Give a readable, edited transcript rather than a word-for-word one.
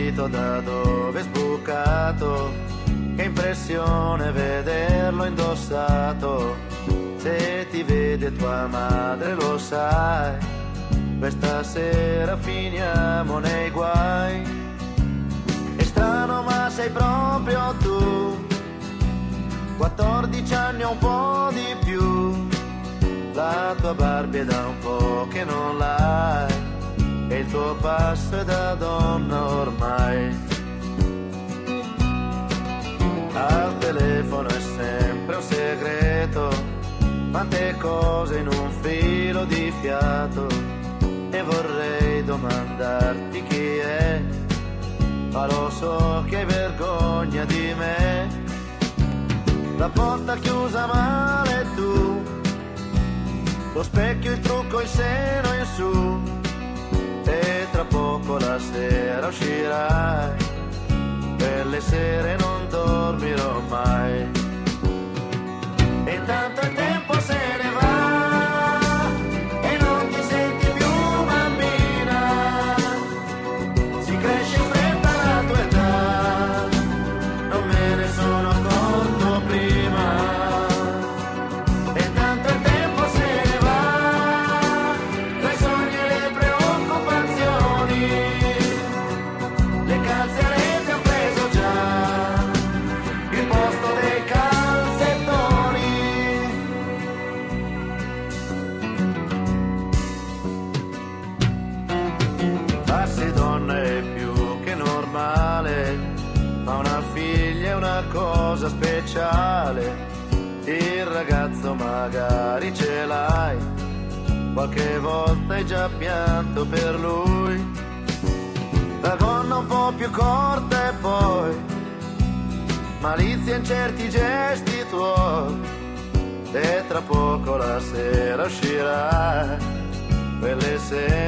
capito da dove è sbucato, che impressione vederlo indossato. Se ti vede tua madre lo sai, questa sera finiamo nei guai. È strano ma sei proprio tu, 14 anni o un po' di più. La tua Barbie è da un po' che non l'hai, e il tuo passo è da donna ormai. Al telefono è sempre un segreto, quante cose in un filo di fiato. E vorrei domandarti chi è, ma lo so che hai vergogna di me. La porta chiusa male tu, lo specchio, il trucco, il seno in su, e tra poco la sera uscirai, per le sere non dormirò mai. E intanto il tempo se ne va e non ti senti più bambina, si cresce in fretta la tua età, non me ne sono accorto prima. E intanto il tempo se ne va, tra i sogni e le preoccupazioni, le calze a rete han preso già il posto dei calzettoni. Farsi donna è più che normale, ma una figlia è una cosa speciale. Il ragazzo magari ce l'hai, qualche volta hai già pianto per lui. La gonna un po' più corta e poi malizia in certi gesti tuoi, e tra poco la sera uscirà, quelle sere